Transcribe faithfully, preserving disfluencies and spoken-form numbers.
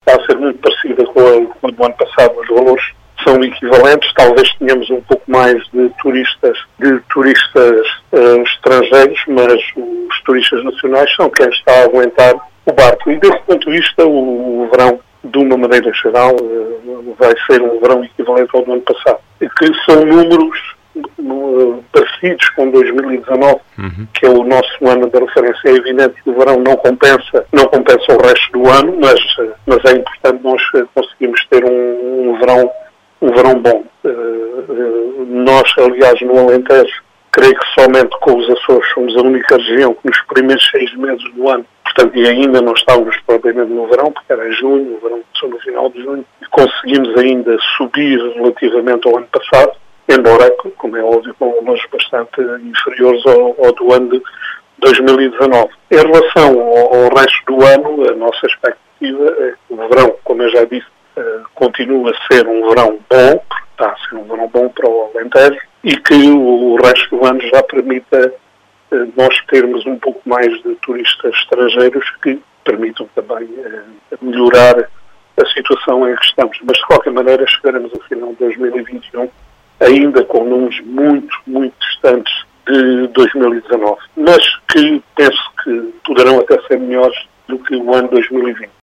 está a ser muito parecida com a, com a do ano passado. Os valores são equivalentes, talvez tenhamos um pouco mais de turistas, de turistas uh, estrangeiros, mas os turistas nacionais são quem está a aguentar o barco. E desse ponto de vista, o, o verão, de uma maneira geral, uh, vai ser um verão equivalente ao do ano passado. E que são números uh, parecidos com dois mil e dezanove, uhum. que é o nosso ano de referência. É evidente que o verão não compensa, não compensa o resto do ano, mas, uh, mas é importante nós conseguirmos ter um, um verão um verão bom. Uh, uh, nós, aliás, no Alentejo, creio que somente com os Açores somos a única região que nos primeiros seis meses do ano, portanto, e ainda não estávamos propriamente no verão, porque era em junho, o verão começou no final de junho, e conseguimos ainda subir relativamente ao ano passado, embora, como é óbvio, com valores bastante inferiores ao, ao do ano de dois mil e dezanove. Em relação ao, ao resto do ano, a nossa expectativa é que o verão, como eu já disse, Uh, continua a ser um verão bom, porque está a ser um verão bom para o Alentejo, e que o, o resto do ano já permita uh, nós termos um pouco mais de turistas estrangeiros que permitam também uh, melhorar a situação em que estamos. Mas, de qualquer maneira, chegaremos ao final de dois mil e vinte e um ainda com números muito, muito distantes de dois mil e dezanove, mas que penso que poderão até ser melhores do que o ano dois mil e vinte.